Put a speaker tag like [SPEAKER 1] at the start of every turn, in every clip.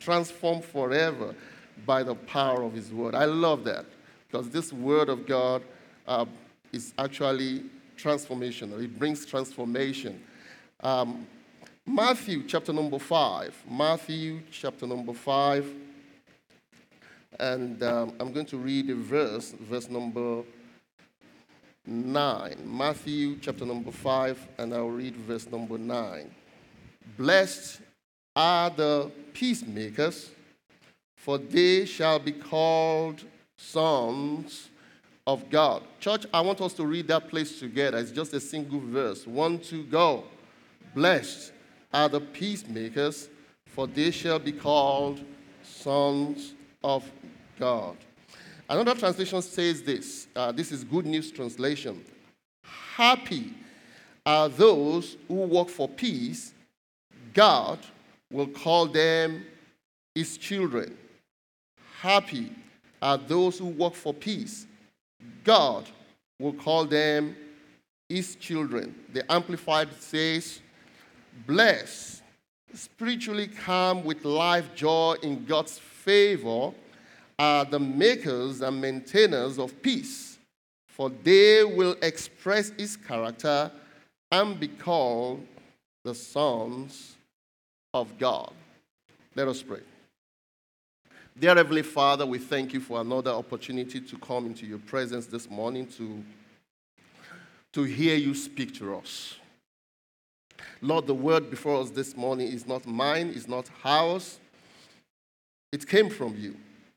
[SPEAKER 1] transformed forever by the power of his word. I love that because this word of God is actually transformational. It brings transformation. Matthew chapter number 5. Matthew chapter number 5. And I'm going to read a verse number 9. Matthew chapter number 5, and I'll read verse number 9. Blessed are the peacemakers, for they shall be called sons of God. Church, I want us to read that place together. It's just a single verse. 1, 2, go. Blessed are the peacemakers, for they shall be called sons of God. Another translation says this. This is Good News Translation. Happy are those who work for peace. God will call them his children. Happy are those who work for peace. God will call them his children. The Amplified says, blessed, spiritually calm with life joy in God's favor are the makers and maintainers of peace, for they will express his character and be called the sons of God. Let us pray. Dear Heavenly Father, we thank you for another opportunity to come into your presence this morning to hear you speak to us. Lord, the word before us this morning is not mine, it's not ours. It came from you.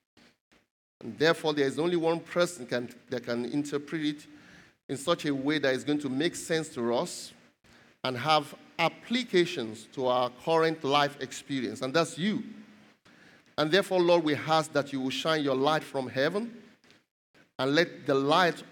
[SPEAKER 1] And therefore, there is only one person that can interpret it in such a way that is going to make sense to us and have applications to our current life experience, and that's you. And therefore, Lord, we ask that you will shine your light from heaven and let the light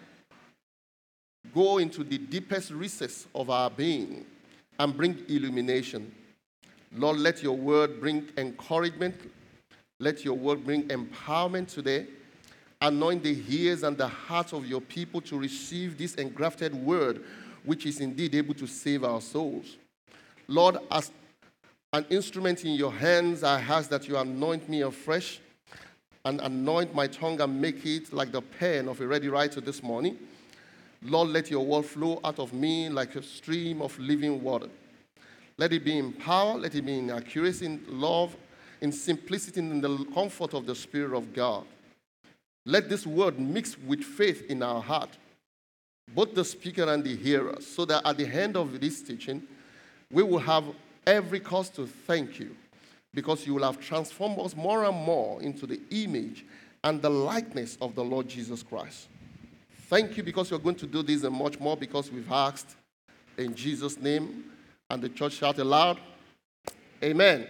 [SPEAKER 1] go into the deepest recess of our being and bring illumination. Lord, let your word bring encouragement. Let your word bring empowerment today. Anoint the ears and the hearts of your people to receive this engrafted word, which is indeed able to save our souls. Lord, as an instrument in your hands, I ask that you anoint me afresh and anoint my tongue and make it like the pen of a ready writer this morning. Lord, let your word flow out of me like a stream of living water. Let it be in power, let it be in accuracy, in love, in simplicity, in the comfort of the Spirit of God. Let this word mix with faith in our heart, both the speaker and the hearer, so that at the end of this teaching, we will have every cause to thank you, because you will have transformed us more and more into the image and the likeness of the Lord Jesus Christ. Thank you because you're going to do this and much more, because we've asked in Jesus' name. And the church shout aloud, amen.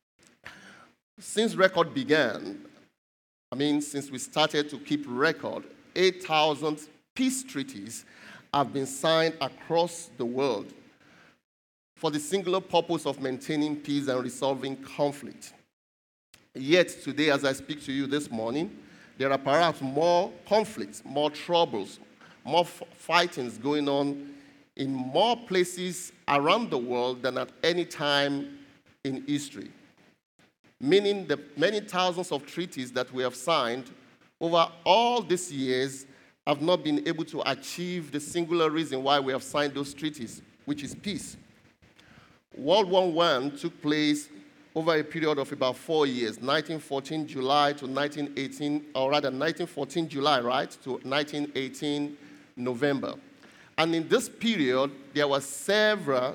[SPEAKER 1] Since record began, since we started to keep record, 8,000 peace treaties have been signed across the world for the singular purpose of maintaining peace and resolving conflict. Yet today, as I speak to you this morning, there are perhaps more conflicts, more troubles, more fightings going on in more places around the world than at any time in history. Meaning the many thousands of treaties that we have signed over all these years have not been able to achieve the singular reason why we have signed those treaties, which is peace. World War I took place over a period of about 4 years, 1914 July to 1918, or rather 1914 July, right, to 1918 November. And in this period, there were several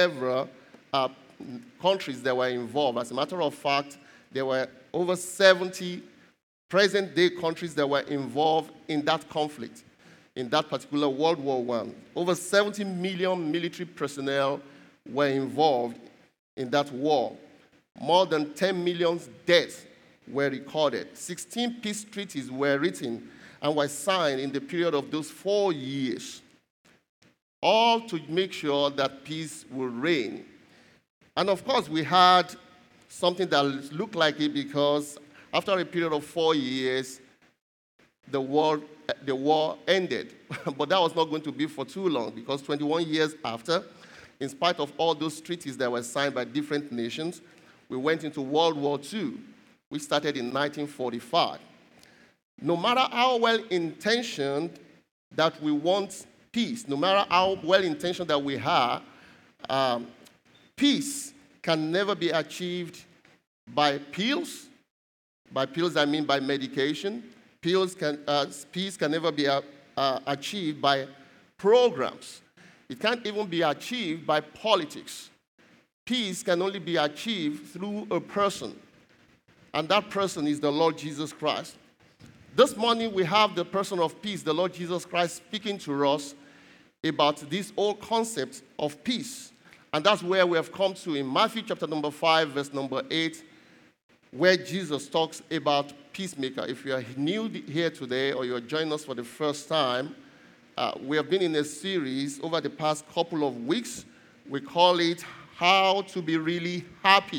[SPEAKER 1] countries that were involved. As a matter of fact, there were over 70 present-day countries that were involved in that conflict, in that particular World War I. Over 70 million military personnel were involved in that war. More than 10 million deaths were recorded. 16 peace treaties were written and were signed in the period of those 4 years, all to make sure that peace will reign. And of course, we had something that looked like it, because after a period of 4 years, the war ended. But that was not going to be for too long, because 21 years after, in spite of all those treaties that were signed by different nations, we went into World War II. which started in 1945. No matter how well-intentioned that we want peace, no matter how well-intentioned that we are, peace can never be achieved by pills. By pills, I mean by medication. Peace can never be achieved by programs. It can't even be achieved by politics. Peace can only be achieved through a person, and that person is the Lord Jesus Christ. This morning, we have the person of peace, the Lord Jesus Christ, speaking to us about this whole concept of peace. And that's where we have come to in Matthew chapter number 5, verse number 8, where Jesus talks about peacemaker. If you are new here today or you are joining us for the first time, we have been in a series over the past couple of weeks. We call it How to Be Really Happy.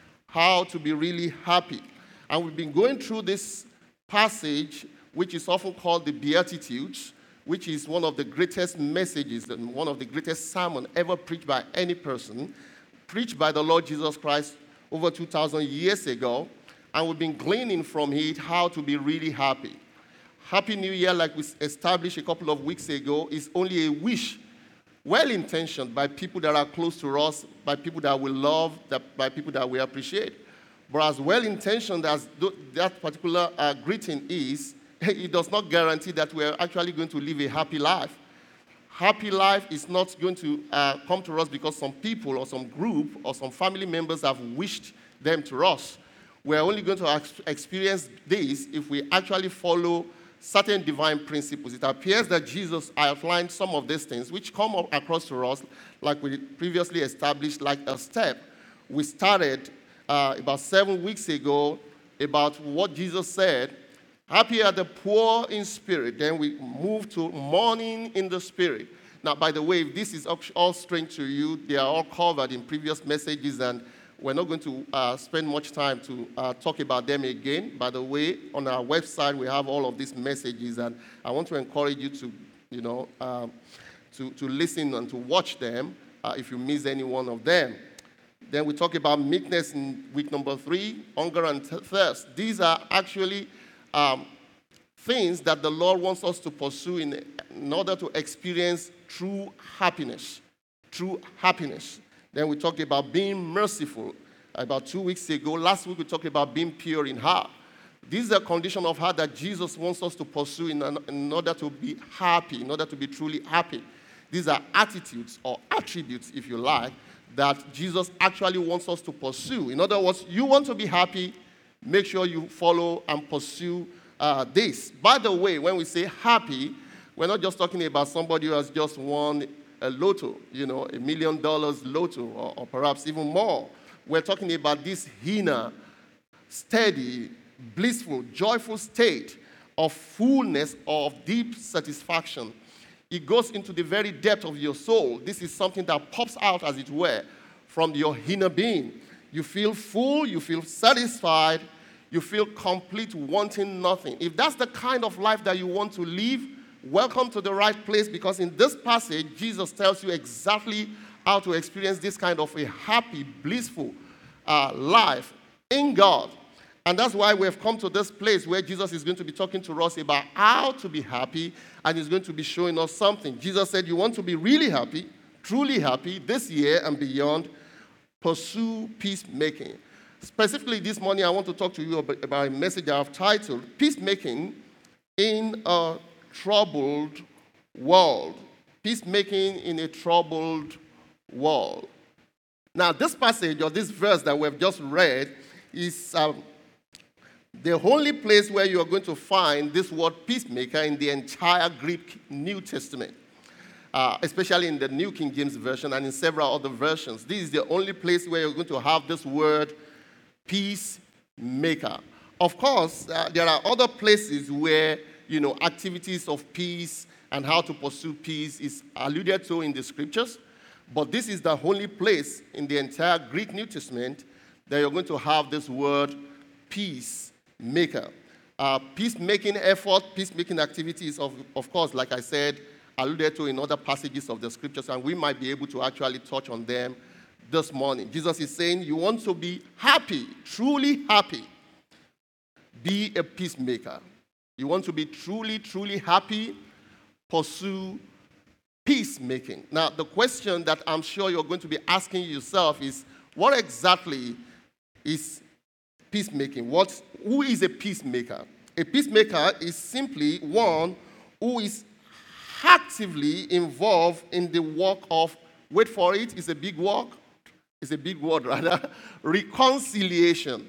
[SPEAKER 1] How to Be Really Happy. And we've been going through this passage, which is often called the Beatitudes, which is one of the greatest messages and one of the greatest sermons ever preached by any person, preached by the Lord Jesus Christ over 2,000 years ago. And we've been gleaning from it how to be really happy. Happy New Year, like we established a couple of weeks ago, is only a wish, well-intentioned by people that are close to us, by people that we love, by people that we appreciate. But as well-intentioned as that particular greeting is, it does not guarantee that we are actually going to live a happy life. Happy life is not going to come to us because some people or some group or some family members have wished them to us. We're only going to experience this if we actually follow certain divine principles. It appears that Jesus outlined some of these things which come across to us, like we previously established, like a step. We started about 7 weeks ago about what Jesus said. Happy are the poor in spirit. Then we move to mourning in the spirit. Now, by the way, if this is all strange to you, they are all covered in previous messages, and we're not going to spend much time to talk about them again. By the way, on our website, we have all of these messages, and I want to encourage you to, to listen and to watch them if you miss any one of them. Then we talk about meekness in week number 3, hunger and thirst. These are actually things that the Lord wants us to pursue in order to experience true happiness. True happiness. Then we talked about being merciful about 2 weeks ago. Last week we talked about being pure in heart. This is a condition of heart that Jesus wants us to pursue in order to be happy, in order to be truly happy. These are attitudes or attributes, if you like, that Jesus actually wants us to pursue. In other words, you want to be happy, make sure you follow and pursue this. By the way, when we say happy, we're not just talking about somebody who has just won a lotto, $1 million lotto, or perhaps even more. We're talking about this inner, steady, blissful, joyful state of fullness, of deep satisfaction. It goes into the very depth of your soul. This is something that pops out, as it were, from your inner being. You feel full, you feel satisfied, you feel complete, wanting nothing. If that's the kind of life that you want to live, welcome to the right place, because in this passage, Jesus tells you exactly how to experience this kind of a happy, blissful life in God. And that's why we have come to this place where Jesus is going to be talking to us about how to be happy, and he's going to be showing us something. Jesus said, you want to be really happy, truly happy this year and beyond, pursue peacemaking. Specifically this morning, I want to talk to you about a message I've titled, Peacemaking in a Troubled World. Peacemaking in a Troubled World. Now, this passage or this verse that we've just read is the only place where you are going to find this word peacemaker in the entire Greek New Testament, especially in the New King James Version and in several other versions. This is the only place where you're going to have this word peacemaker. Of course, there are other places where, activities of peace and how to pursue peace is alluded to in the scriptures, but this is the only place in the entire Greek New Testament that you're going to have this word peacemaker. Peacemaking effort, peacemaking activities, of course, like I said, alluded to in other passages of the scriptures, and we might be able to actually touch on them this morning. Jesus is saying, you want to be happy, truly happy. be a peacemaker. You want to be truly, truly happy, pursue peacemaking. Now, the question that I'm sure you're going to be asking yourself is, what exactly is peacemaking? Who is a peacemaker? A peacemaker is simply one who is actively involved in the work of, wait for it, it's a big work, it's a big word rather, reconciliation.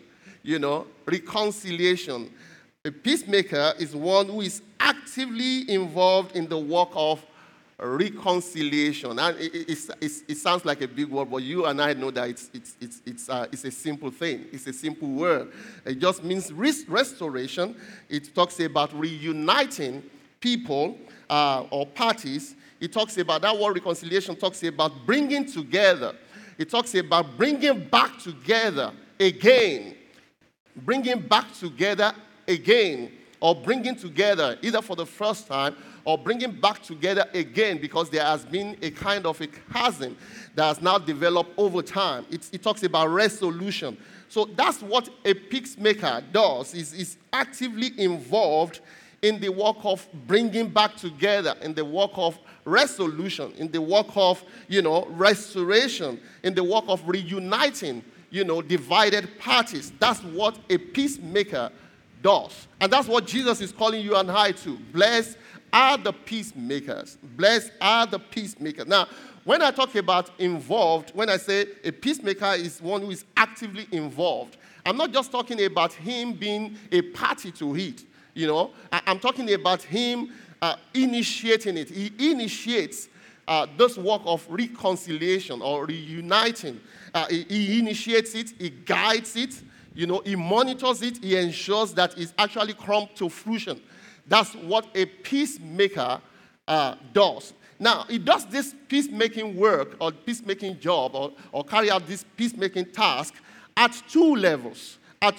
[SPEAKER 1] Reconciliation. A peacemaker is one who is actively involved in the work of reconciliation. And it sounds like a big word, but you and I know that it's a simple thing. It's a simple word. It just means restoration. It talks about reuniting people or parties. It talks about, that word reconciliation talks about bringing together. It talks about bringing back together again. Bringing back together again, or bringing together either for the first time or bringing back together again, because there has been a kind of a chasm that has now developed over time. It talks about resolution. So that's what a peacemaker does, is actively involved in the work of bringing back together, in the work of resolution, in the work of, restoration, in the work of reuniting, divided parties. That's what a peacemaker does. And that's what Jesus is calling you and I to. Blessed are the peacemakers. Blessed are the peacemakers. Now, when I talk about involved, when I say a peacemaker is one who is actively involved, I'm not just talking about him being a party to it. I'm talking about him initiating it. He initiates this work of reconciliation or reuniting. He initiates it, he guides it, he monitors it, he ensures that it's actually come to fruition. That's what a peacemaker does. Now, he does this peacemaking work or peacemaking job or carry out this peacemaking task at two levels.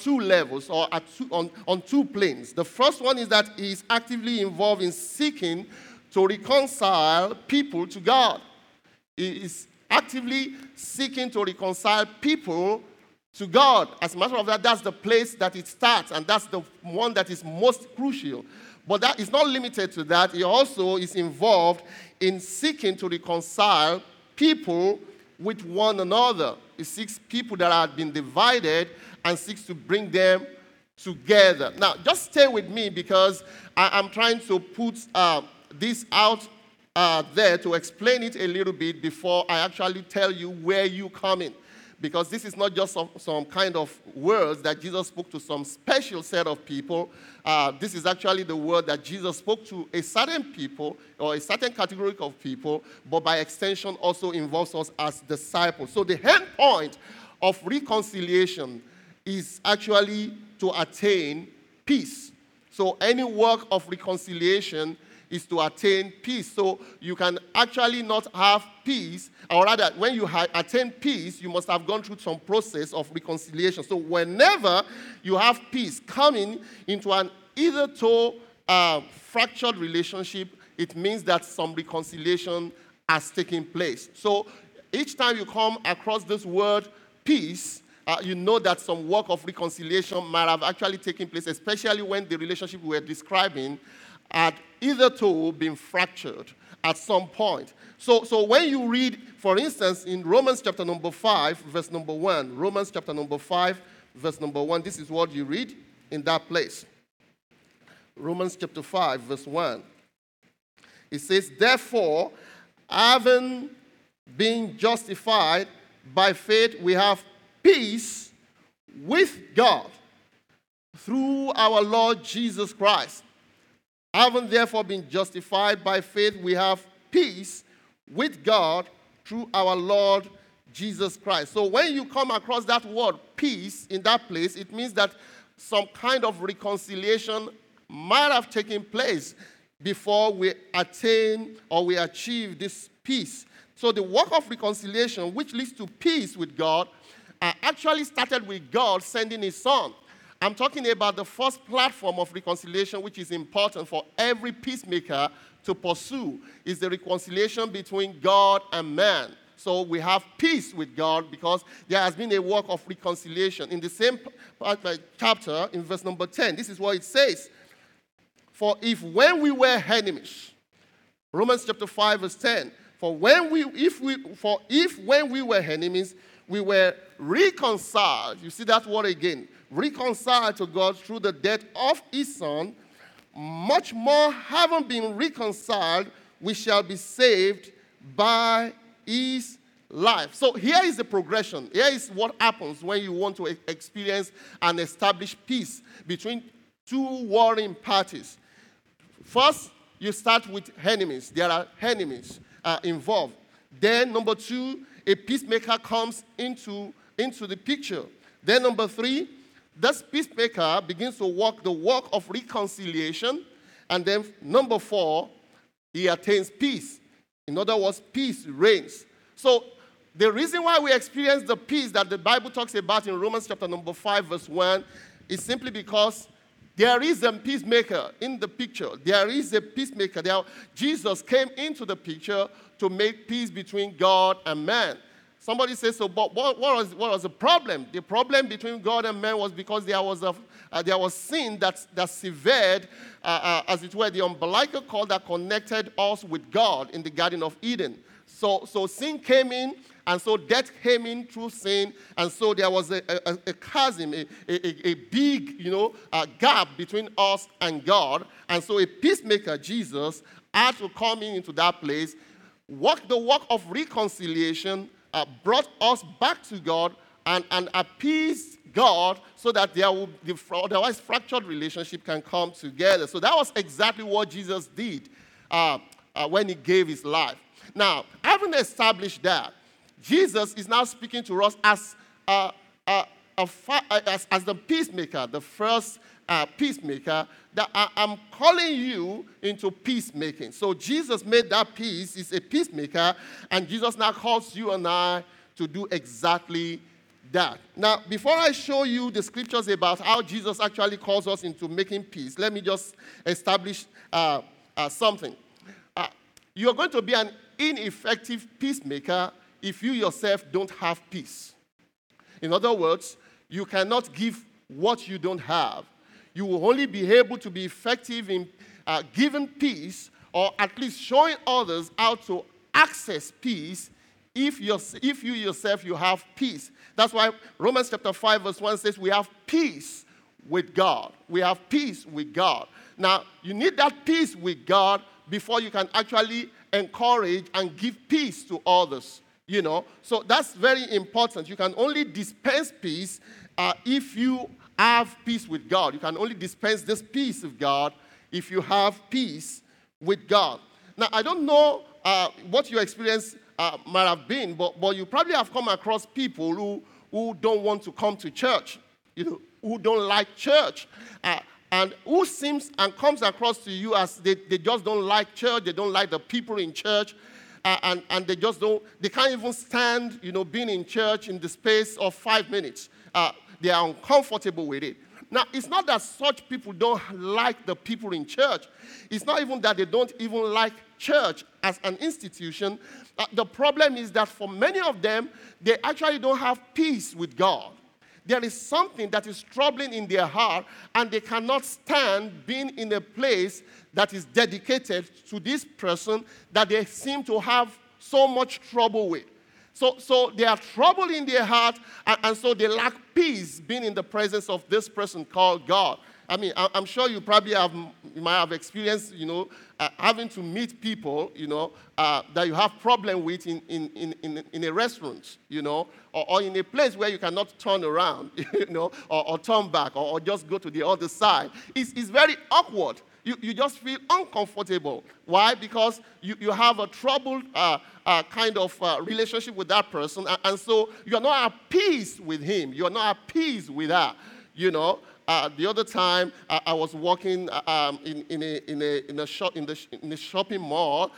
[SPEAKER 1] Or on two planes. The first one is that he is actively involved in seeking to reconcile people to God. He is actively seeking to reconcile people to God. As a matter of fact, that's the place that it starts, and that's the one that is most crucial. But that is not limited to that. He also is involved in seeking to reconcile people with one another. He seeks people that have been divided and seeks to bring them together. Now, just stay with me, because I'm trying to put this out there to explain it a little bit before I actually tell you where you come in. Because this is not just some kind of words that Jesus spoke to some special set of people. This is actually the word that Jesus spoke to a certain people or a certain category of people, but by extension also involves us as disciples. So the end point of reconciliation is actually to attain peace. So any work of reconciliation is to attain peace. So you can actually not have peace, or rather, when you attain peace, you must have gone through some process of reconciliation. So whenever you have peace coming into an either-to fractured relationship, it means that some reconciliation has taken place. So each time you come across this word peace, you know that some work of reconciliation might have actually taken place, especially when the relationship we were describing had either to been fractured at some point. So when you read, for instance, in Romans chapter number 5, verse number 1, Romans chapter number 5, verse number 1, this is what you read in that place. Romans chapter 5, verse 1. It says, therefore, having been justified by faith, we have peace with God through our Lord Jesus Christ. Having therefore been justified by faith, we have peace with God through our Lord Jesus Christ. So when you come across that word peace in that place, it means that some kind of reconciliation might have taken place before we attain or we achieve this peace. So the work of reconciliation, which leads to peace with God, actually started with God sending his son. I'm talking about the first platform of reconciliation, which is important for every peacemaker to pursue, is the reconciliation between God and man. So we have peace with God because there has been a work of reconciliation. In the same chapter, in verse number 10, this is what it says. For if when we were enemies, Romans chapter 5 verse 10, if when we were enemies, we were reconciled. You see that word again. Reconciled to God through the death of his Son, much more having been reconciled, we shall be saved by his life. So here is the progression. Here is what happens when you want to experience and establish peace between two warring parties. First, you start with enemies. There are enemies involved. Then, number two, a peacemaker comes into the picture. Then, number three, this peacemaker begins to walk the walk of reconciliation. And then, number four, he attains peace. In other words, peace reigns. So, the reason why we experience the peace that the Bible talks about in Romans chapter number 5, verse 1, is simply because there is a peacemaker in the picture. There is a peacemaker. Jesus came into the picture to make peace between God and man. Somebody says, so but what was the problem? The problem between God and man was because there was sin that severed, as it were, the umbilical cord that connected us with God in the Garden of Eden. So sin came in, and so death came in through sin, and so there was a chasm, a big, gap between us and God. And so a peacemaker, Jesus, had to come into that place, walk the walk of reconciliation, brought us back to God, and appeased God so that the otherwise fractured relationship can come together. So that was exactly what Jesus did when he gave his life. Now, having established that, Jesus is now speaking to us as the peacemaker, the first peacemaker, that I'm calling you into peacemaking. So Jesus made that peace, he's a peacemaker, and Jesus now calls you and I to do exactly that. Now, before I show you the scriptures about how Jesus actually calls us into making peace, let me just establish something. You're going to be an ineffective peacemaker if you yourself don't have peace. In other words, you cannot give what you don't have. You will only be able to be effective in giving peace, or at least showing others how to access peace, if you yourself you have peace. That's why Romans chapter 5 verse 1 says we have peace with God. We have peace with God. Now, you need that peace with God before you can actually encourage and give peace to others. So that's very important. You can only dispense peace if you have peace with God. You can only dispense this peace of God if you have peace with God. Now, I don't know what your experience might have been, but you probably have come across people who don't want to come to church, who don't like church, and who seems and comes across to you as they just don't like church, they don't like the people in church, and they can't even stand, being in church in the space of 5 minutes. They are uncomfortable with it. Now, it's not that such people don't like the people in church. It's not even that they don't even like church as an institution. The problem is that for many of them, they actually don't have peace with God. There is something that is troubling in their heart, and they cannot stand being in a place that is dedicated to this person that they seem to have so much trouble with. So they are troubled in their heart, and so they lack peace being in the presence of this person called God. I mean, I'm sure you might have experienced, having to meet people, that you have problem with in a restaurant, or in a place where you cannot turn around, or turn back, or just go to the other side. It's very awkward. You just feel uncomfortable. Why? Because you have a troubled kind of relationship with that person, and so you're not at peace with him. You're not at peace with her, The other time, I was walking in a shopping mall,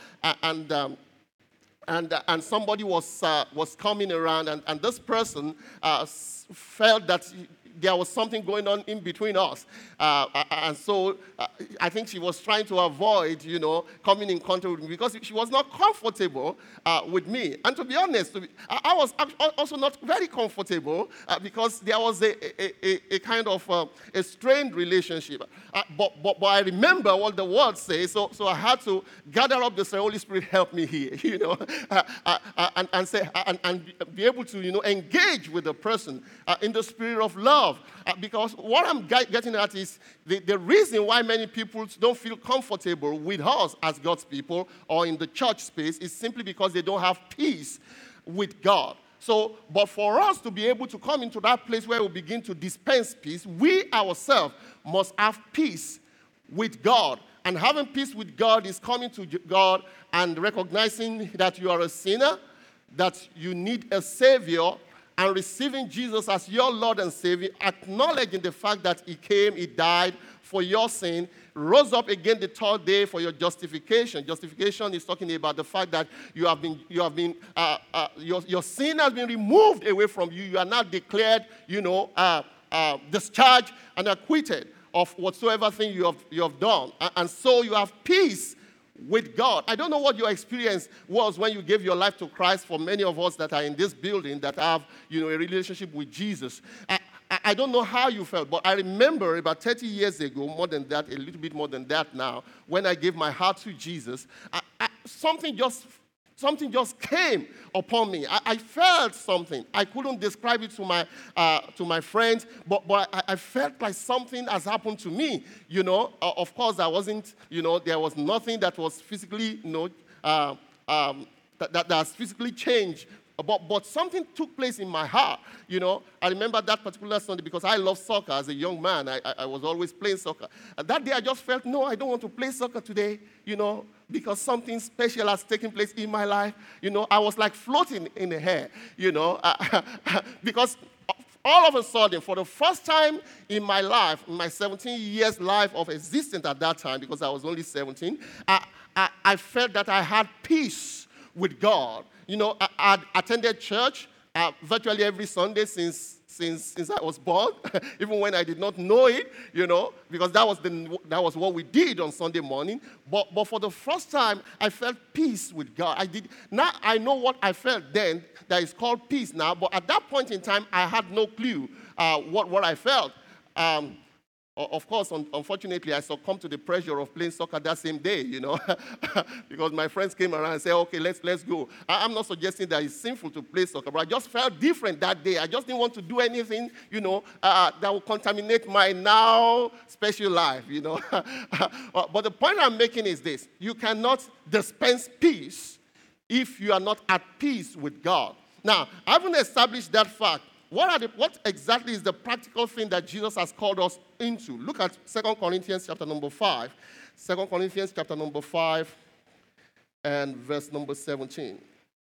[SPEAKER 1] and somebody was coming around, and this person felt that there was something going on in between us. And so I think she was trying to avoid, coming in contact with me because she was not comfortable with me. And to be honest, I was also not very comfortable because there was a kind of a strained relationship. But I remember what the word says, so I had to gather up the Holy Spirit, help me here, and say and be able to engage with the person in the spirit of love, because what I'm getting at is the reason why many people don't feel comfortable with us as God's people or in the church space is simply because they don't have peace with God. So, but for us to be able to come into that place where we begin to dispense peace, we ourselves must have peace with God. And having peace with God is coming to God and recognizing that you are a sinner, that you need a Savior, and receiving Jesus as your Lord and Savior, acknowledging the fact that He came, He died for your sin, rose up again the third day for your justification. Justification is talking about the fact that your sin has been removed away from you. You are now declared, discharged and acquitted of whatsoever thing you have done. And so you have peace with God. I don't know what your experience was when you gave your life to Christ. For many of us that are in this building that have, a relationship with Jesus, I don't know how you felt, but I remember about 30 years ago, more than that, a little bit more than that now, when I gave my heart to Jesus, something just came upon me. I felt something. I couldn't describe it to my friends, but I felt like something has happened to me. Of course, I wasn't. There was nothing that was physically, that has physically changed. But something took place in my heart. I remember that particular Sunday because I love soccer as a young man. I was always playing soccer. And that day I just felt, no, I don't want to play soccer today, because something special has taken place in my life. I was like floating in the air, because all of a sudden, for the first time in my life, in my 17 years life of existence at that time, because I was only 17, I felt that I had peace with God. I attended church virtually every Sunday since I was born, even when I did not know it, because that was what we did on Sunday morning. But for the first time, I felt peace with God. Now I know what I felt then that is called peace now, but at that point in time, I had no clue what I felt. Of course, unfortunately, I succumbed to the pressure of playing soccer that same day, because my friends came around and said, okay, let's go. I'm not suggesting that it's sinful to play soccer, but I just felt different that day. I just didn't want to do anything, that would contaminate my now special life, But the point I'm making is this. You cannot dispense peace if you are not at peace with God. Now, having established that fact, what exactly is the practical thing that Jesus has called us into? Look at 2 Corinthians chapter number 5. 2 Corinthians chapter number 5 and verse number 17.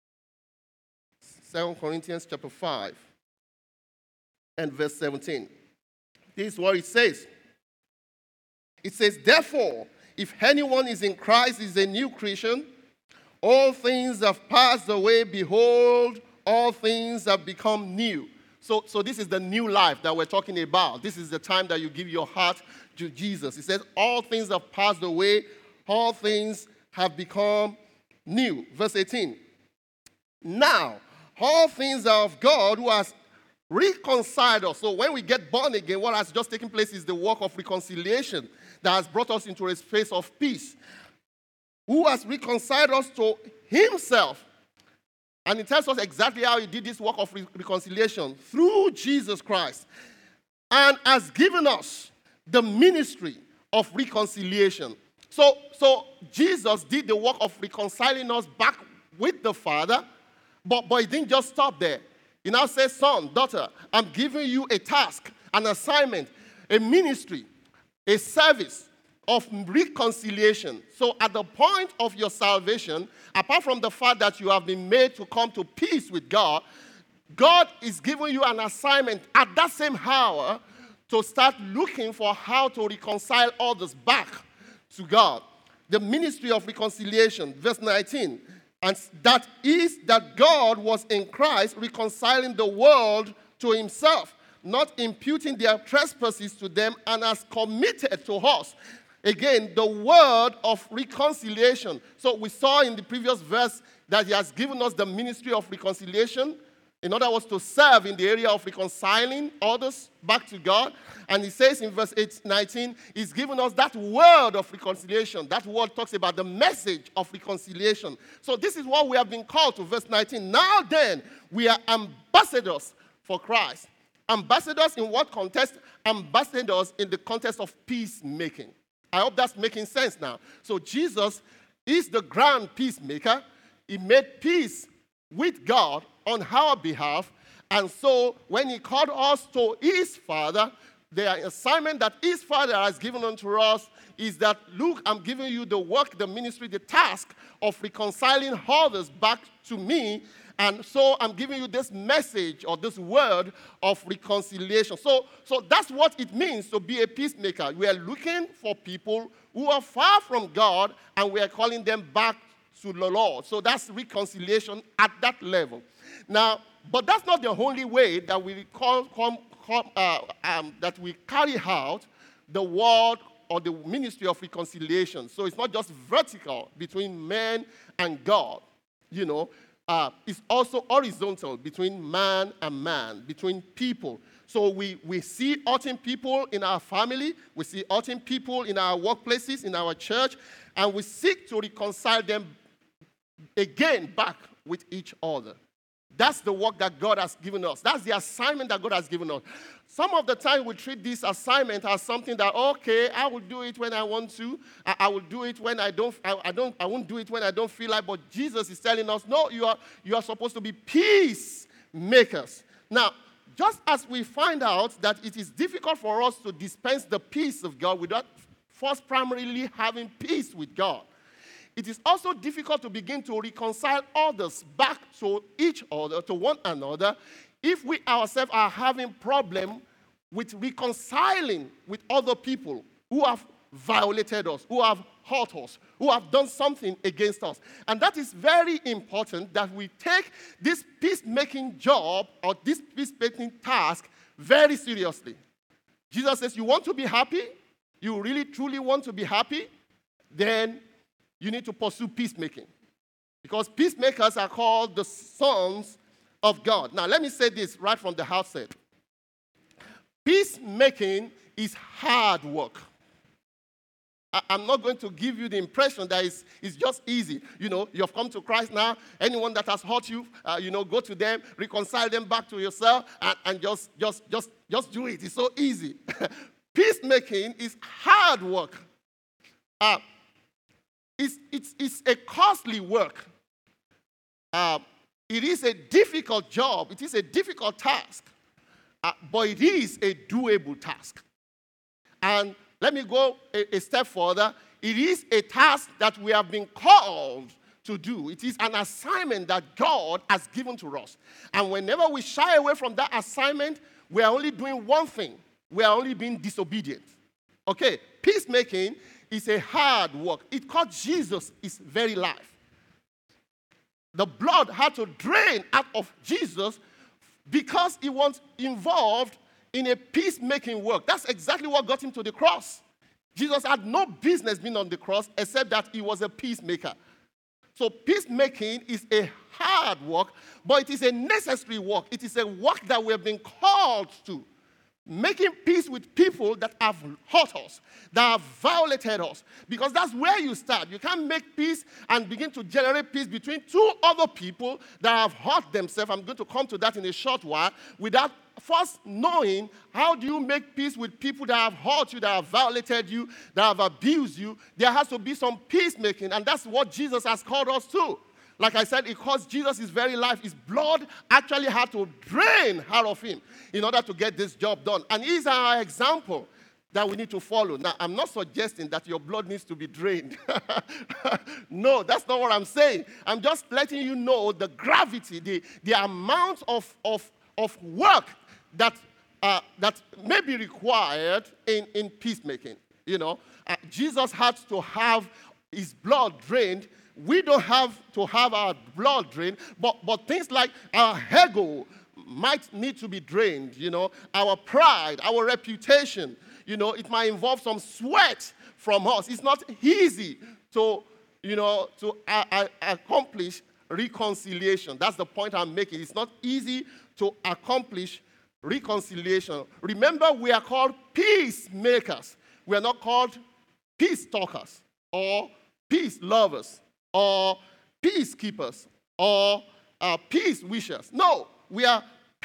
[SPEAKER 1] 2 Corinthians chapter 5 and verse 17. This is what it says. It says, therefore, if anyone is in Christ, is a new creation, all things have passed away, behold, all things have become new. So this is the new life that we're talking about. This is the time that you give your heart to Jesus. It says, all things have passed away, all things have become new. Verse 18. Now, all things are of God who has reconciled us. So when we get born again, what has just taken place is the work of reconciliation that has brought us into a space of peace. Who has reconciled us to Himself. And it tells us exactly how He did this work of reconciliation through Jesus Christ. And has given us the ministry of reconciliation. So Jesus did the work of reconciling us back with the Father, but He didn't just stop there. He now says, son, daughter, I'm giving you a task, an assignment, a ministry, a service of reconciliation. So at the point of your salvation, apart from the fact that you have been made to come to peace with God, God is giving you an assignment at that same hour to start looking for how to reconcile others back to God. The ministry of reconciliation, verse 19. And that is that God was in Christ reconciling the world to Himself, not imputing their trespasses to them, and has committed to us, again, the word of reconciliation. So we saw in the previous verse that he has given us the ministry of reconciliation. In other words, to serve in the area of reconciling others back to God. And he says in verse 19, he's given us that word of reconciliation. That word talks about the message of reconciliation. So this is what we have been called to, verse 19. Now then, we are ambassadors for Christ. Ambassadors in what context? Ambassadors in the context of peacemaking. I hope that's making sense now. So Jesus is the grand peacemaker. He made peace with God on our behalf. And so when he called us to his Father, the assignment that his Father has given unto us is that, look, I'm giving you the work, the ministry, the task of reconciling others back to me. And so I'm giving you this message or this word of reconciliation. So that's what it means to be a peacemaker. We are looking for people who are far from God, and we are calling them back to the Lord. So that's reconciliation at that level. Now, but that's not the only way that we that we carry out the word or the ministry of reconciliation. So it's not just vertical between man and God, it's also horizontal between man and man, between people. So we see hurting people in our family, we see hurting people in our workplaces, in our church, and we seek to reconcile them again back with each other. That's the work that God has given us. That's the assignment that God has given us. Some of the time we treat this assignment as something that, okay, I will do it when I want to. I will do it when I won't do it when I don't feel like. But Jesus is telling us, no, you are supposed to be peacemakers. Now, just as we find out that it is difficult for us to dispense the peace of God without first primarily having peace with God, it is also difficult to begin to reconcile others back to each other, to one another, if we ourselves are having problem with reconciling with other people who have violated us, who have hurt us, who have done something against us. And that is very important that we take this peacemaking job or this peacemaking task very seriously. Jesus says, you want to be happy? You really, truly want to be happy? Then you need to pursue peacemaking. Because peacemakers are called the sons of God. Now, let me say this right from the outset. Peacemaking is hard work. I'm not going to give you the impression that it's just easy. You have come to Christ now. Anyone that has hurt you, go to them, reconcile them back to yourself, and just do it. It's so easy. Peacemaking is hard work. It's a costly work. It is a difficult job. It is a difficult task. But it is a doable task. And let me go a step further. It is a task that we have been called to do. It is an assignment that God has given to us. And whenever we shy away from that assignment, we are only doing one thing. We are only being disobedient. Okay, peacemaking is a hard work. It cost Jesus his very life. The blood had to drain out of Jesus because he was involved in a peacemaking work. That's exactly what got him to the cross. Jesus had no business being on the cross except that he was a peacemaker. So peacemaking is a hard work, but it is a necessary work. It is a work that we have been called to. Making peace with people that have hurt us, that have violated us. Because that's where you start. You can't make peace and begin to generate peace between two other people that have hurt themselves. I'm going to come to that in a short while. Without first knowing how do you make peace with people that have hurt you, that have violated you, that have abused you. There has to be some peacemaking, and that's what Jesus has called us to. Like I said, it cost Jesus his very life. His blood actually had to drain out of him in order to get this job done. And he's our example that we need to follow. Now, I'm not suggesting that your blood needs to be drained. No, that's not what I'm saying. I'm just letting you know the gravity, the amount of work that may be required in peacemaking. Jesus had to have his blood drained. We don't have to have our blood drained, but things like our ego, might need to be drained, our pride, our reputation, it might involve some sweat from us. It's not easy to accomplish reconciliation. That's the point I'm making. It's not easy to accomplish reconciliation. Remember, we are called peacemakers. We are not called peace talkers or peace lovers or peacekeepers or peace wishers. No, we are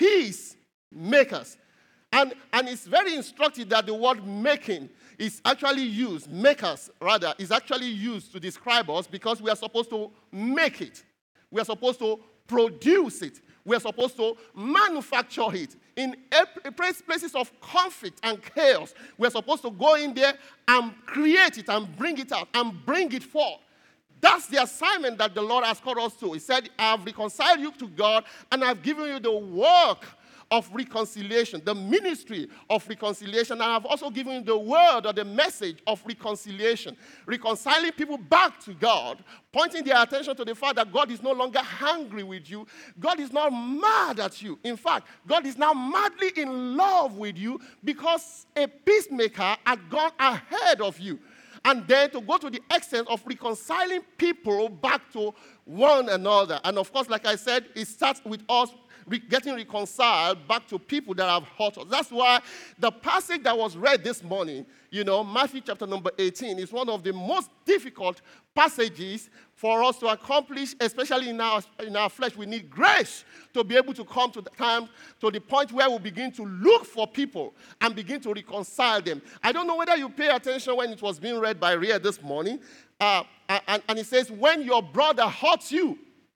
[SPEAKER 1] peacemakers. And it's very instructive that the word making is actually used, makers rather, is actually used to describe us because we are supposed to make it. We are supposed to produce it. We are supposed to manufacture it. In places of conflict and chaos, we are supposed to go in there and create it and bring it out and bring it forth. That's the assignment that the Lord has called us to. He said, I have reconciled you to God, and I've given you the work of reconciliation, the ministry of reconciliation, and I've also given you the word or the message of reconciliation, reconciling people back to God, pointing their attention to the fact that God is no longer angry with you. God is not mad at you. In fact, God is now madly in love with you because a peacemaker had gone ahead of you. And then to go to the extent of reconciling people back to one another. And of course, like I said, it starts with us getting reconciled back to people that have hurt us. That's why the passage that was read this morning, Matthew chapter number 18, is one of the most difficult passages for us to accomplish, especially in our flesh. We need grace to be able to come to the point where we begin to look for people and begin to reconcile them. I don't know whether you pay attention when it was being read by Ria this morning, and it says, when your brother hurts you,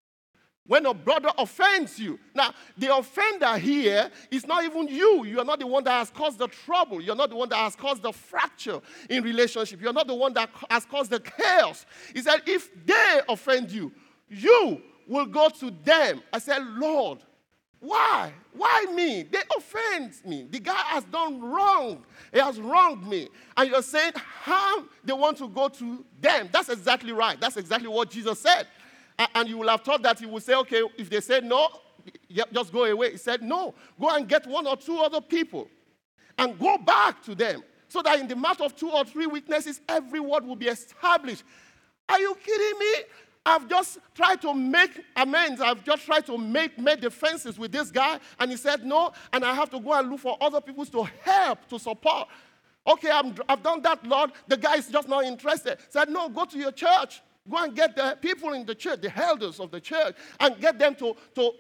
[SPEAKER 1] when a brother offends you. Now, the offender here is not even you. You are not the one that has caused the trouble. You're not the one that has caused the fracture in relationship. You're not the one that has caused the chaos. He said, if they offend you, you will go to them. I said, Lord, why? Why me? They offend me. The guy has done wrong. He has wronged me. And you're saying, how they want to go to them. That's exactly right. That's exactly what Jesus said. And you will have thought that he would say, okay, if they said no, just go away. He said, no, go and get one or two other people and go back to them so that in the matter of 2 or 3 witnesses, every word will be established. Are you kidding me? I've just tried to make amends. I've just tried to make defenses with this guy, and he said no, and I have to go and look for other people to help, to support. Okay, I've done that, Lord. The guy is just not interested. Said, no, go to your church. Go and get the people in the church, the elders of the church, and get them to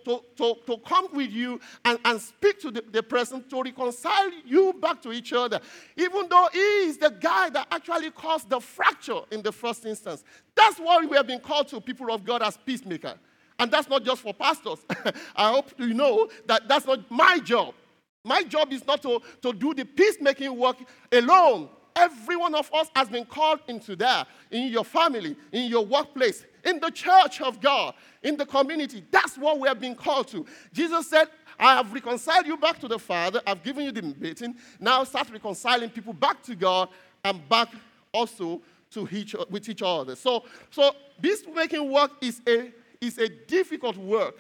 [SPEAKER 1] come with you and speak to the person to reconcile you back to each other. Even though he is the guy that actually caused the fracture in the first instance. That's what we have been called to, people of God, as peacemakers. And that's not just for pastors. I hope you know that that's not my job. My job is not to do the peacemaking work alone. Every one of us has been called into that, in your family, in your workplace, in the church of God, in the community. That's what we have been called to. Jesus said, I have reconciled you back to the Father. I've given you the meeting. Now start reconciling people back to God and back also with each other. So peacemaking work is a difficult work.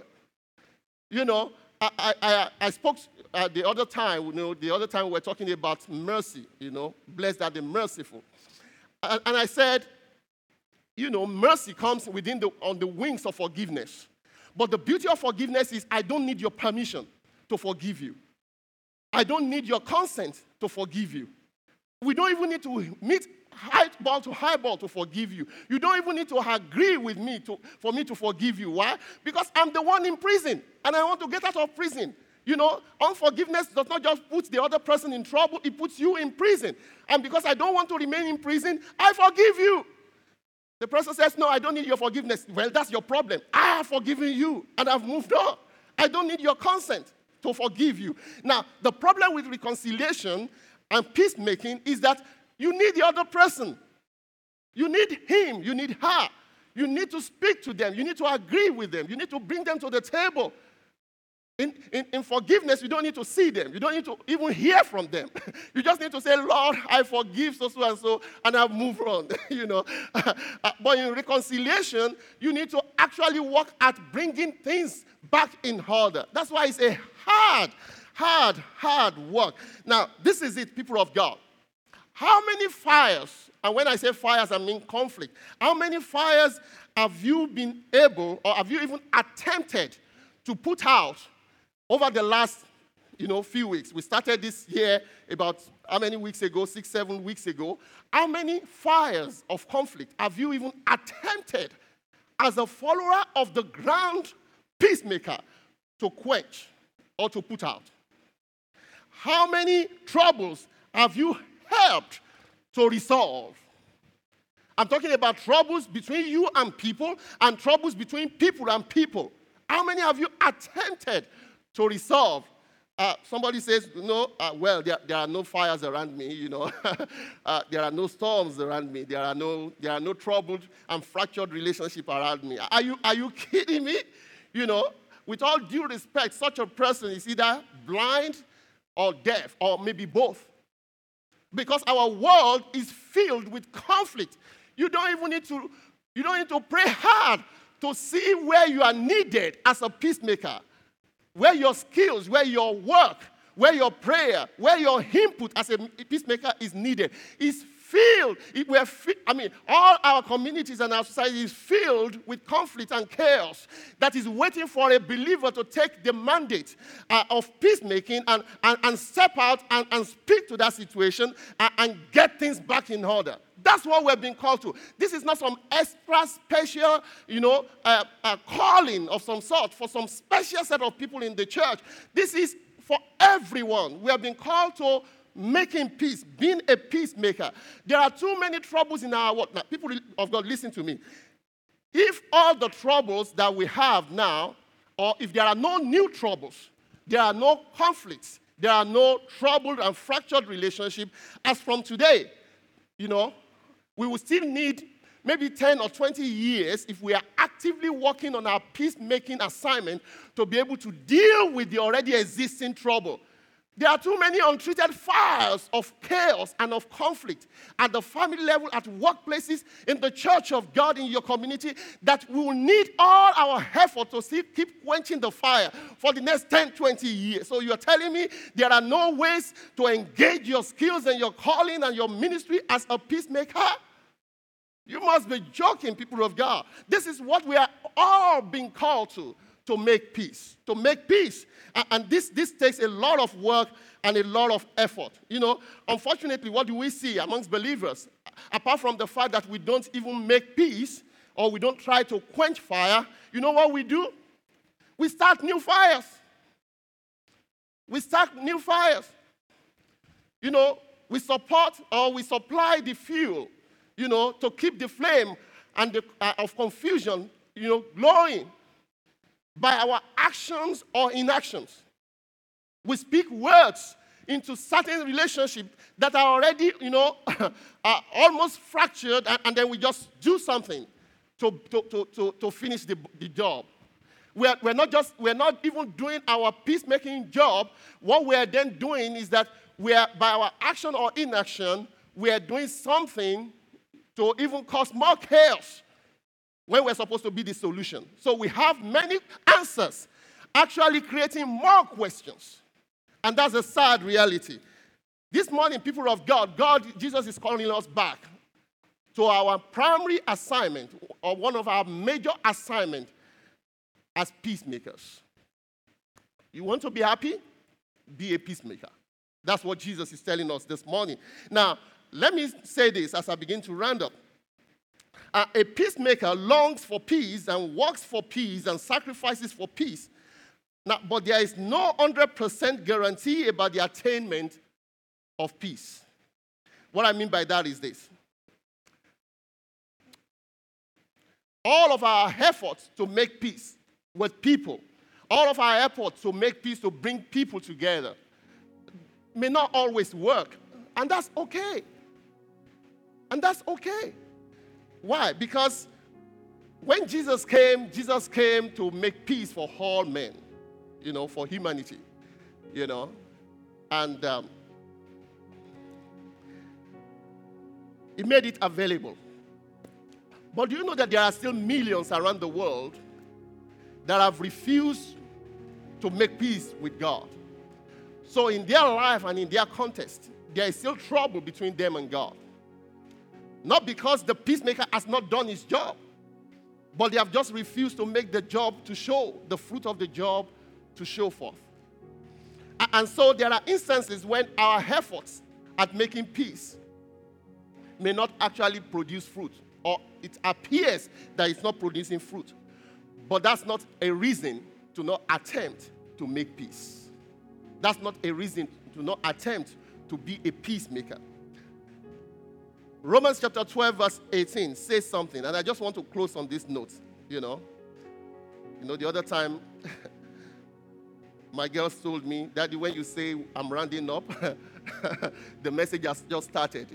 [SPEAKER 1] I spoke the other time we were talking about mercy, blessed are the merciful. And I said, mercy comes on the wings of forgiveness. But the beauty of forgiveness is I don't need your permission to forgive you. I don't need your consent to forgive you. We don't even need to meet highball to highball to forgive you. You don't even need to agree with me for me to forgive you. Why? Because I'm the one in prison, and I want to get out of prison. Unforgiveness does not just put the other person in trouble, it puts you in prison. And because I don't want to remain in prison, I forgive you. The person says, no, I don't need your forgiveness. Well, that's your problem. I have forgiven you, and I've moved on. I don't need your consent to forgive you. Now, the problem with reconciliation and peacemaking is that you need the other person. You need him. You need her. You need to speak to them. You need to agree with them. You need to bring them to the table. In forgiveness, you don't need to see them. You don't need to even hear from them. You just need to say, Lord, I forgive so and so, and I've moved on. But in reconciliation, you need to actually work at bringing things back in order. That's why it's a hard work. Now, this is it, people of God. How many fires, and when I say fires, I mean conflict. How many fires have you been able, or have you even attempted to put out over the last, few weeks? We started this year about how many weeks ago? 6, 7 weeks ago. How many fires of conflict have you even attempted as a follower of the grand peacemaker to quench or to put out? How many troubles have you helped to resolve? I'm talking about troubles between you and people, and troubles between people and people. How many have you attempted to resolve? Somebody says, no, there are no fires around me, there are no storms around me. There are no troubled and fractured relationships around me. Are you kidding me? With all due respect, such a person is either blind or deaf, or maybe both. Because our world is filled with conflict. You don't even need to pray hard to see where you are needed as a peacemaker, where your skills, where your work, where your prayer, where your input as a peacemaker is needed. It's filled. All our communities and our society is filled with conflict and chaos that is waiting for a believer to take the mandate of peacemaking and step out and speak to that situation and get things back in order. That's what we're being called to. This is not some extra special, calling of some sort for some special set of people in the church. This is for everyone. We have been called to making peace, being a peacemaker. There are too many troubles in our world. Now, people of God, listen to me. If all the troubles that we have now, or if there are no new troubles, there are no conflicts, there are no troubled and fractured relationships, as from today, we will still need maybe 10 or 20 years if we are actively working on our peacemaking assignment to be able to deal with the already existing trouble. There are too many untreated fires of chaos and of conflict at the family level, at workplaces, in the church of God, in your community, that we will need all our effort to keep quenching the fire for the next 10, 20 years. So you're telling me there are no ways to engage your skills and your calling and your ministry as a peacemaker? You must be joking, people of God. This is what we are all being called to make peace. To make peace. And this takes a lot of work and a lot of effort. Unfortunately, what do we see amongst believers? Apart from the fact that we don't even make peace, or we don't try to quench fire, you know what we do? We start new fires. We start new fires. We support or we supply the fuel, to keep the flame and of confusion, glowing. By our actions or inactions. We speak words into certain relationships that are already, are almost fractured, and then we just do something to finish the job. We're not even doing our peacemaking job. What we're then doing is that by our action or inaction, we are doing something to even cause more chaos when we're supposed to be the solution. So we have many answers, actually creating more questions. And that's a sad reality. This morning, people of God, Jesus is calling us back to our primary assignment, or one of our major assignments as peacemakers. You want to be happy? Be a peacemaker. That's what Jesus is telling us this morning. Now, let me say this as I begin to round up. A peacemaker longs for peace and works for peace and sacrifices for peace. Now, but there is no 100% guarantee about the attainment of peace. What I mean by that is this. All of our efforts to make peace with people, all of our efforts to make peace, to bring people together, may not always work. And that's okay. And that's okay. Why? Because when Jesus came to make peace for all men. for humanity, and it made it available. But do you know that there are still millions around the world that have refused to make peace with God? So in their life and in their context, there is still trouble between them and God. Not because the peacemaker has not done his job, but they have just refused to make the job to show, the fruit of the job to show forth. And so there are instances when our efforts at making peace may not actually produce fruit, or it appears that it's not producing fruit. But that's not a reason to not attempt to make peace. That's not a reason to not attempt to be a peacemaker. Romans chapter 12, verse 18 says something, and I just want to close on this note. The other time, my girls told me, Daddy, when you say I'm rounding up, the message has just started,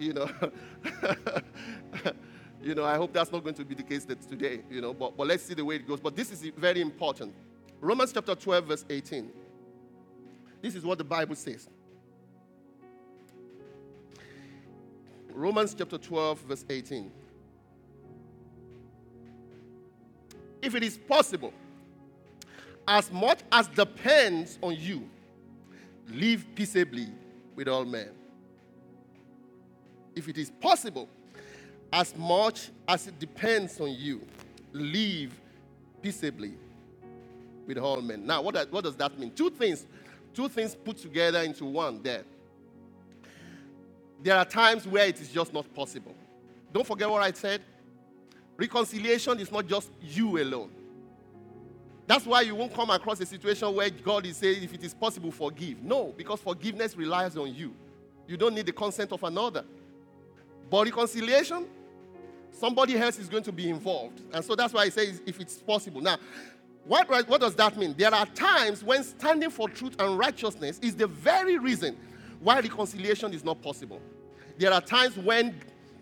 [SPEAKER 1] I hope that's not going to be the case today, but let's see the way it goes. But this is very important. Romans chapter 12, verse 18. This is what the Bible says. Romans chapter 12, verse 18. If it is possible, as much as depends on you, live peaceably with all men. If it is possible, as much as it depends on you, live peaceably with all men. Now, what does that mean? Two things put together into one there. There are times where it is just not possible. Don't forget what I said. Reconciliation is not just you alone. That's why you won't come across a situation where God is saying, if it is possible, forgive. No, because forgiveness relies on you. You don't need the consent of another. But reconciliation, somebody else is going to be involved. And so that's why he says, if it's possible. Now, what does that mean? There are times when standing for truth and righteousness is the very reason why reconciliation is not possible. There are times when,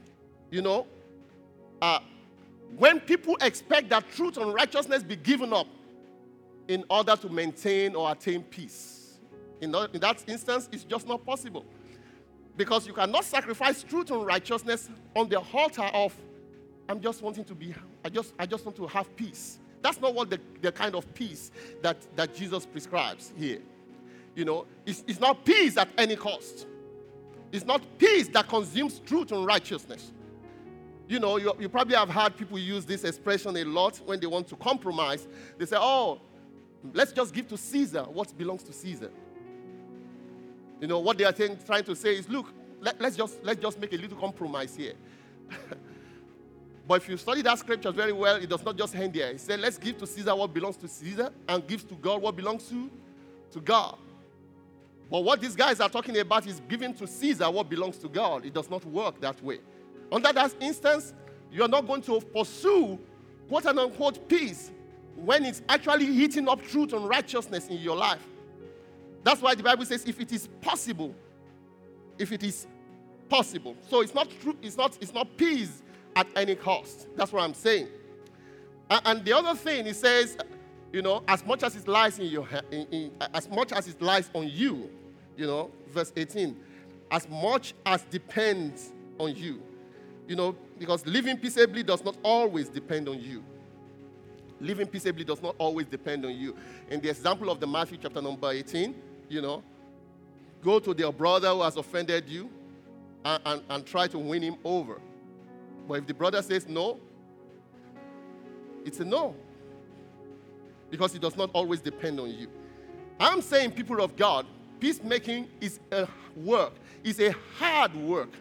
[SPEAKER 1] when people expect that truth and righteousness be given up in order to maintain or attain peace. In that instance, it's just not possible. Because you cannot sacrifice truth and righteousness on the altar of, I just want to have peace. That's not what the kind of peace that Jesus prescribes here. It's not peace at any cost. It's not peace that consumes truth and righteousness. You probably have heard people use this expression a lot when they want to compromise. They say, let's just give to Caesar what belongs to Caesar. What they are trying to say is, look, let's just make a little compromise here. But if you study that scripture very well, it does not just end there. It said, let's give to Caesar what belongs to Caesar and give to God what belongs to God. But what these guys are talking about is giving to Caesar what belongs to God. It does not work that way. Under that instance, you are not going to pursue quote-unquote peace when it's actually eating up truth and righteousness in your life. That's why the Bible says, if it is possible. If it is possible. So it's not true, it's not peace at any cost. That's what I'm saying. And the other thing, it says, as much as it lies as much as it lies on you, verse 18, as much as depends on you. Because living peaceably does not always depend on you. Living peaceably does not always depend on you. In the example of the Matthew chapter number 18, go to their brother who has offended you and try to win him over. But if the brother says no, it's a no. Because it does not always depend on you. I'm saying, people of God, peacemaking is a work. It's a hard work.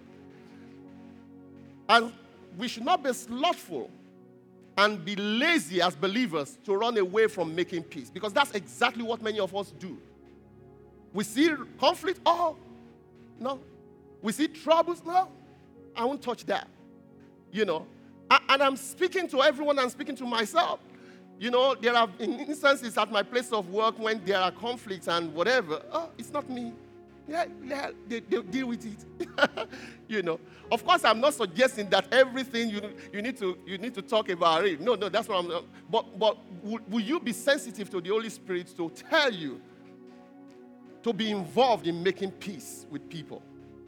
[SPEAKER 1] And we should not be slothful and be lazy as believers to run away from making peace. Because that's exactly what many of us do. We see conflict, no. We see troubles, no. I won't touch that. And I'm speaking to everyone, I'm speaking to myself. There are instances at my place of work when there are conflicts and whatever. It's not me. Yeah, they'll deal with it. Of course, I'm not suggesting that everything you need to talk about it. No, that's what I'm not. But will you be sensitive to the Holy Spirit to tell you to be involved in making peace with people?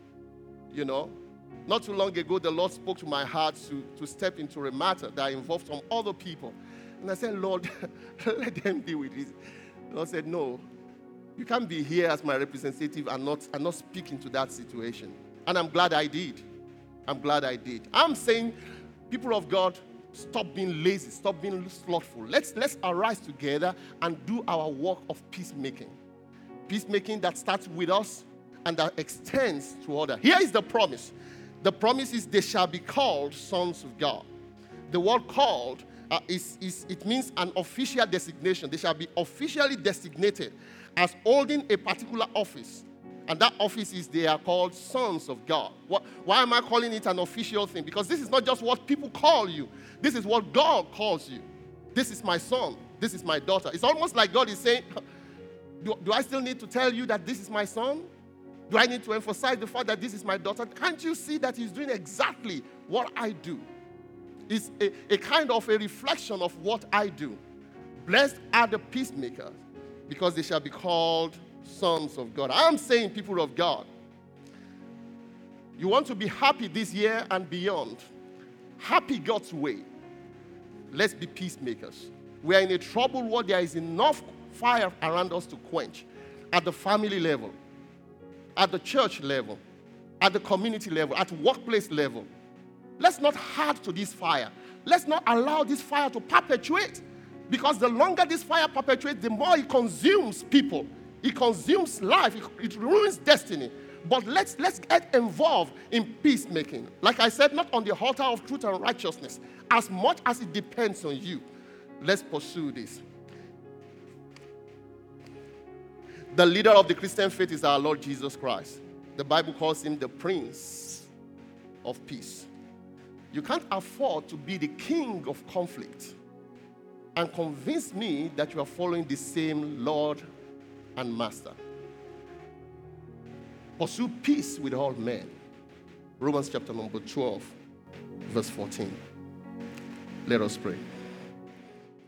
[SPEAKER 1] Not too long ago, the Lord spoke to my heart to step into a matter that involved some other people. And I said, Lord, let them deal with it. The Lord said, no, you can't be here as my representative and not speak into that situation. And I'm glad I did. I'm saying, people of God, stop being lazy, stop being slothful. Let's arise together and do our work of peacemaking. Peacemaking that starts with us and that extends to others. Here is the promise. The promise is they shall be called sons of God. The word called it means an official designation. They shall be officially designated as holding a particular office. And that office is they are called sons of God. Why am I calling it an official thing? Because this is not just what people call you. This is what God calls you. This is my son. This is my daughter. It's almost like God is saying, do I still need to tell you that this is my son? Do I need to emphasize the fact that this is my daughter? Can't you see that he's doing exactly what I do? It's a kind of a reflection of what I do. Blessed are the peacemakers, because they shall be called sons of God. I'm saying, people of God, you want to be happy this year and beyond. Happy God's way. Let's be peacemakers. We are in a troubled world. There is enough fire around us to quench at the family level, at the church level, at the community level, at workplace level. Let's not add to this fire. Let's not allow this fire to perpetuate. Because the longer this fire perpetuates, the more it consumes people. It consumes life. It ruins destiny. But let's get involved in peacemaking. Like I said, not on the altar of truth and righteousness. As much as it depends on you, let's pursue this. The leader of the Christian faith is our Lord Jesus Christ. The Bible calls him the Prince of Peace. You can't afford to be the king of conflict and convince me that you are following the same Lord and Master. Pursue peace with all men. Romans chapter number 12, verse 14. Let us pray.